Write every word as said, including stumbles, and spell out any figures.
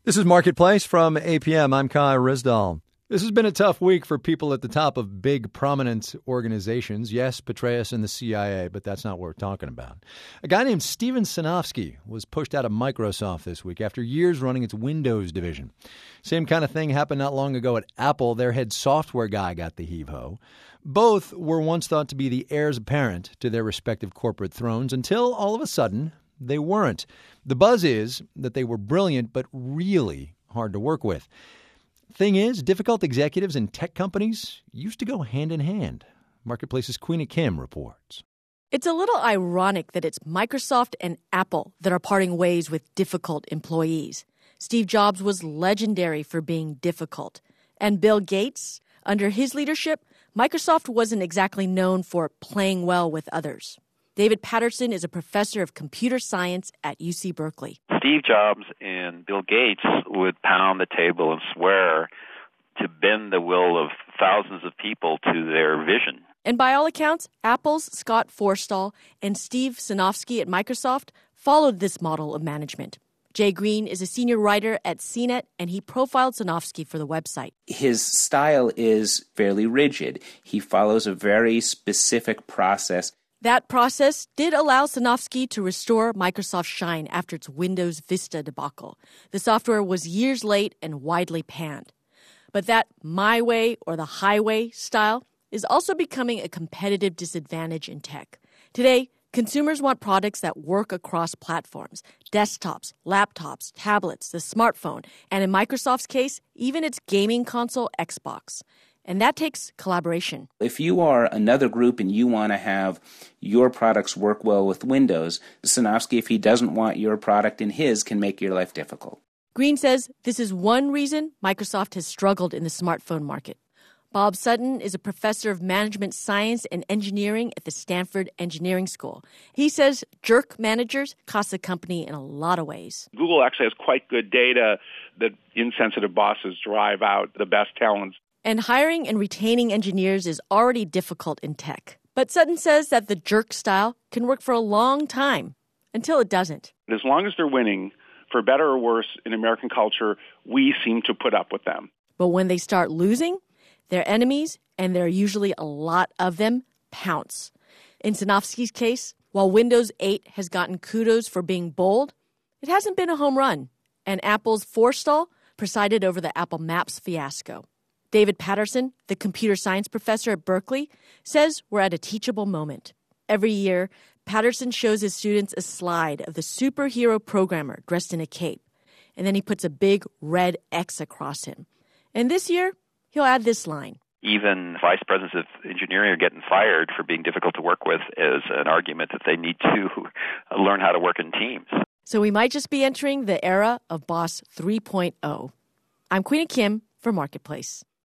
This is Marketplace from A P M. I'm Kai Rizdal. This has been a tough week for people at the top of big, prominent organizations. Yes, Petraeus and the C I A, but that's not what we're talking about. A guy named Steven Sinofsky was pushed out of Microsoft this week after years running its Windows division. Same kind of thing happened not long ago at Apple. Their head software guy got the heave-ho. Both were once thought to be the heirs apparent to their respective corporate thrones until all of a sudden they weren't. The buzz is that they were brilliant, but really hard to work with. Thing is, difficult executives in tech companies used to go hand in hand. Marketplace's Queena Kim reports. It's a little ironic that it's Microsoft and Apple that are parting ways with difficult employees. Steve Jobs was legendary for being difficult. And Bill Gates, under his leadership, Microsoft wasn't exactly known for playing well with others. David Patterson is a professor of computer science at U C Berkeley. Steve Jobs and Bill Gates would pound the table and swear to bend the will of thousands of people to their vision. And by all accounts, Apple's Scott Forstall and Steve Sinofsky at Microsoft followed this model of management. Jay Green is a senior writer at C net, and he profiled Sinofsky for the website. His style is fairly rigid. He follows a very specific process. That process did allow Sinofsky to restore Microsoft Shine after its Windows Vista debacle. The software was years late and widely panned. But that my way or the highway style is also becoming a competitive disadvantage in tech. Today, consumers want products that work across platforms, desktops, laptops, tablets, the smartphone, and in Microsoft's case, even its gaming console, Xbox. And that takes collaboration. If you are another group and you want to have your products work well with Windows, Sinofsky, if he doesn't want your product in his, can make your life difficult. Green says this is one reason Microsoft has struggled in the smartphone market. Bob Sutton is a professor of management science and engineering at the Stanford Engineering School. He says jerk managers cost the company in a lot of ways. Google actually has quite good data that insensitive bosses drive out the best talents. And hiring and retaining engineers is already difficult in tech. But Sutton says that the jerk style can work for a long time, until it doesn't. As long as they're winning, for better or worse, in American culture, we seem to put up with them. But when they start losing, their enemies, and there are usually a lot of them, pounce. In Sinofsky's case, while Windows eight has gotten kudos for being bold, it hasn't been a home run. And Apple's Forstall presided over the Apple Maps fiasco. David Patterson, the computer science professor at Berkeley, says we're at a teachable moment. Every year, Patterson shows his students a slide of the superhero programmer dressed in a cape, and then he puts a big red X across him. And this year, he'll add this line. Even vice presidents of engineering are getting fired for being difficult to work with as an argument that they need to learn how to work in teams. So we might just be entering the era of Boss three point oh. I'm Queena Kim for Marketplace.